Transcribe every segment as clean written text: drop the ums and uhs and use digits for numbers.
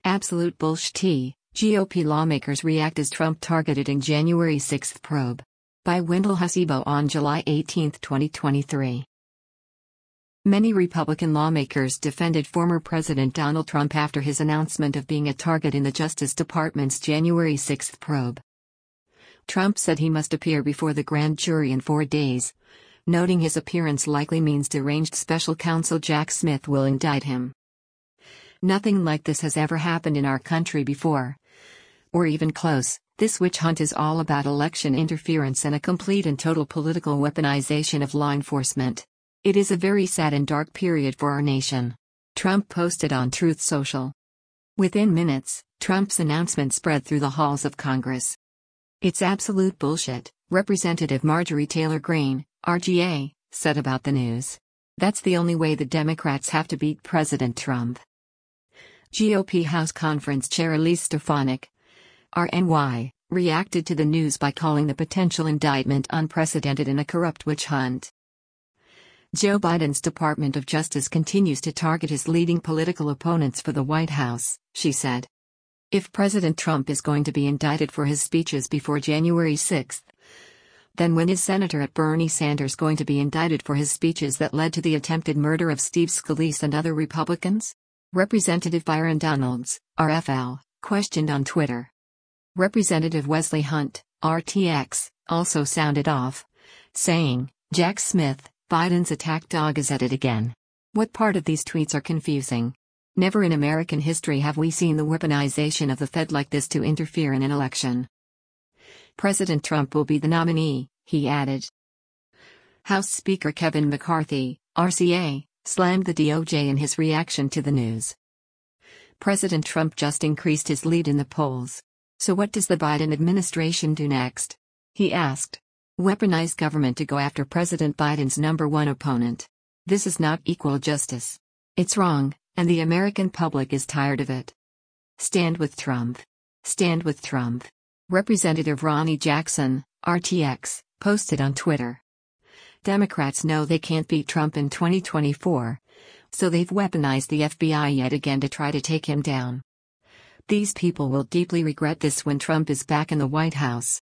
Absolute bullshit. GOP lawmakers react as Trump targeted in January 6 probe. By Wendell Husibo on July 18, 2023. Many Republican lawmakers defended former President Donald Trump after his announcement of being a target in the Justice Department's January 6 probe. Trump said he must appear before the grand jury in 4 days, noting his appearance likely means deranged special counsel Jack Smith will indict him. Nothing like this has ever happened in our country before. Or even close. This witch hunt is all about election interference and a complete and total political weaponization of law enforcement. It is a very sad and dark period for our nation. Trump posted on Truth Social. Within minutes, Trump's announcement spread through the halls of Congress. It's absolute bullshit, Representative Marjorie Taylor Greene, RGA, said about the news. That's the only way the Democrats have to beat President Trump. GOP House Conference Chair Elise Stefanik, RNY, reacted to the news by calling the potential indictment unprecedented and a corrupt witch hunt. Joe Biden's Department of Justice continues to target his leading political opponents for the White House, she said. If President Trump is going to be indicted for his speeches before January 6, then when is Senator Bernie Sanders going to be indicted for his speeches that led to the attempted murder of Steve Scalise and other Republicans? Representative Byron Donalds, RFL, questioned on Twitter. Representative Wesley Hunt, RTX, also sounded off, saying, Jack Smith, Biden's attack dog is at it again. What part of these tweets are confusing? Never in American history have we seen the weaponization of the Fed like this to interfere in an election. President Trump will be the nominee, he added. House Speaker Kevin McCarthy, RCA, slammed the DOJ in his reaction to the news. President Trump just increased his lead in the polls. So what does the Biden administration do next? He asked. Weaponize government to go after President Biden's #1 opponent. This is not equal justice. It's wrong, and the American public is tired of it. Stand with Trump. Stand with Trump. Representative Ronnie Jackson, RTX, posted on Twitter. Democrats know they can't beat Trump in 2024, so they've weaponized the FBI yet again to try to take him down. These people will deeply regret this when Trump is back in the White House.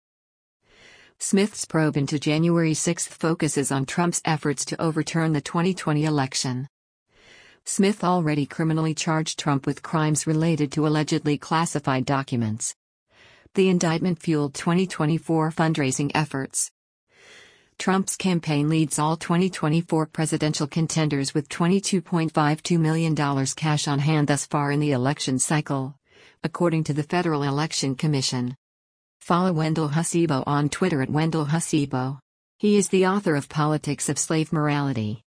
Smith's probe into January 6 focuses on Trump's efforts to overturn the 2020 election. Smith already criminally charged Trump with crimes related to allegedly classified documents. The indictment fueled 2024 fundraising efforts. Trump's campaign leads all 2024 presidential contenders with $22.52 million cash on hand thus far in the election cycle, according to the Federal Election Commission. Follow Wendell Husibo on Twitter at Wendell Husibo. He is the author of Politics of Slave Morality.